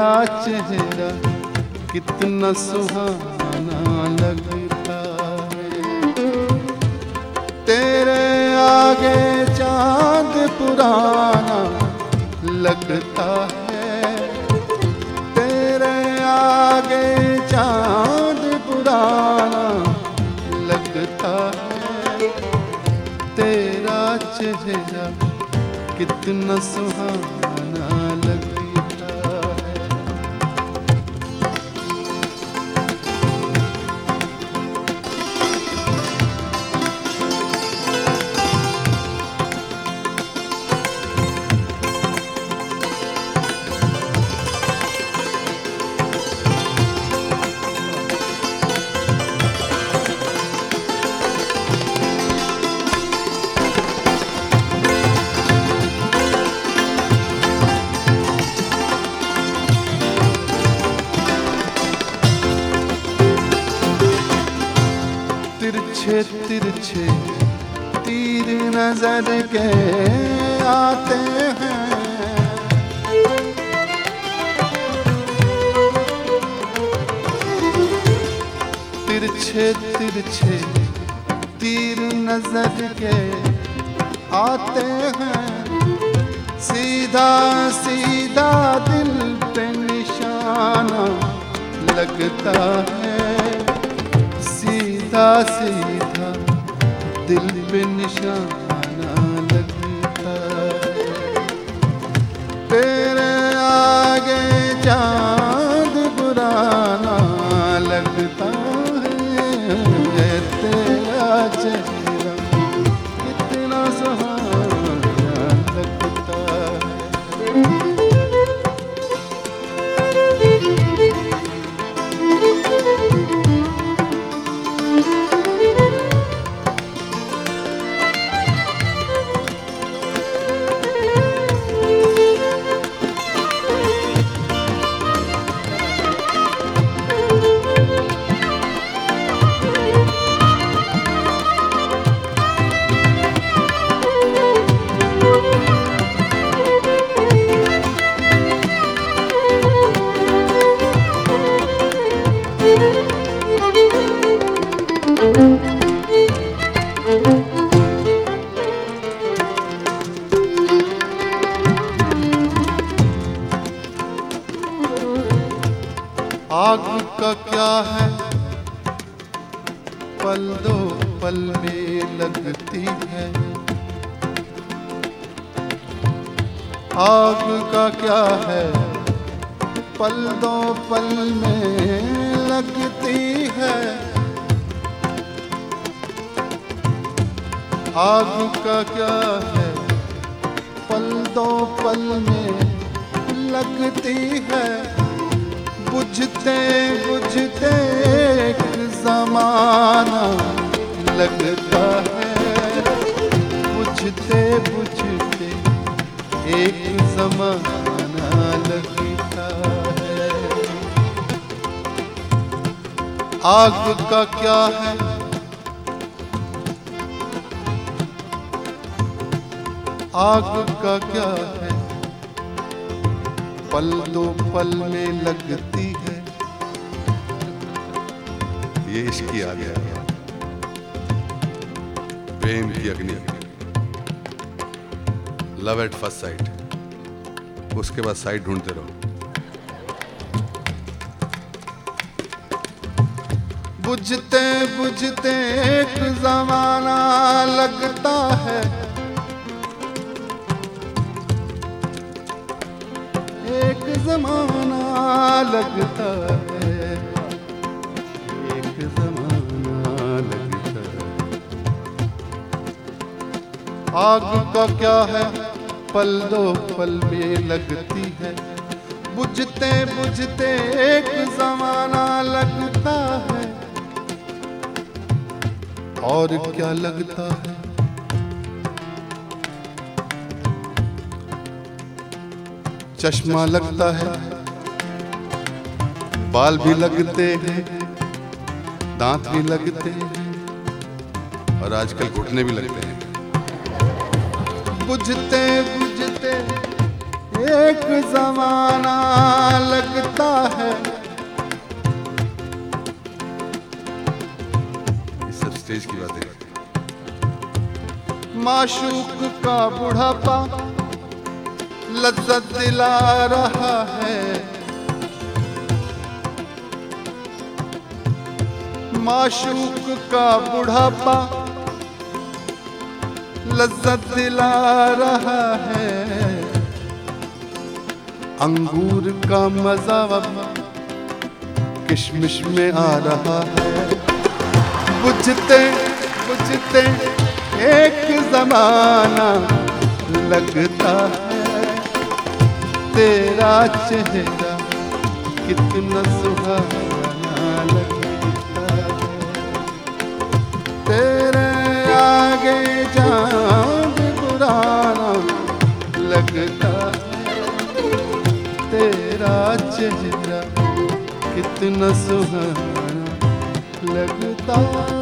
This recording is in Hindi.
तेरा चेहरा कितना सुहाना लगता है। तेरे आगे चांद पुराना लगता है। तेरे आगे चांद पुराना लगता है। तेरा चेहरा कितना सुहाना लगता है। तिरछे तिरछे तीर नजर के आते हैं। तिरछे तिरछे तीर नजर के आते हैं। सीधा सीधा दिल पे निशाना लगता है। सीधा सीधा दिल पे निशाना लगता है। तेरे आगे चांद पुराना लगता है। तेरा चेहरा कितना सुहाना लगता है। आग का क्या है पल दो पल में लगती है। आग का क्या है पल दो पल में लगती है। आग का क्या है पल दो पल में लगती है। बुझते बुझते एक ज़माना लगता है। बुझते बुझते एक ज़माना लगता है। आग का क्या है आग का क्या है पल दो पल में लगती है। ये इश्क की आ गया प्रेम की अग्नि, लव एट फर्स्ट साइट। उसके बाद साइट ढूंढते रहो। बुझते बुझते एक ज़माना लगता है। एक ज़माना लगता है। एक ज़माना लगता है। आग का क्या है पल दो पल में लगती है। बुझते बुझते एक ज़माना लगता है। और क्या लगता है चश्मा लगता है, बाल भी लगते हैं, दांत भी लगते हैं और आजकल घुटने भी लगते हैं। बुझते बुझते एक जमाना लगता है। ये सब स्टेज की बातें। माशूक का बुढ़ापा लज्जत दिला रहा है। माशूक का बुढ़ापा लज्जत दिला रहा है। अंगूर का मजा अब किशमिश में आ रहा है। बुझते बुझते एक जमाना लगता है। तेरा चेहरा कितना सुहाना लगता है। तेरे आगे चांद पुराना लगता है। तेरा चेहरा कितना सुहाना लगता है।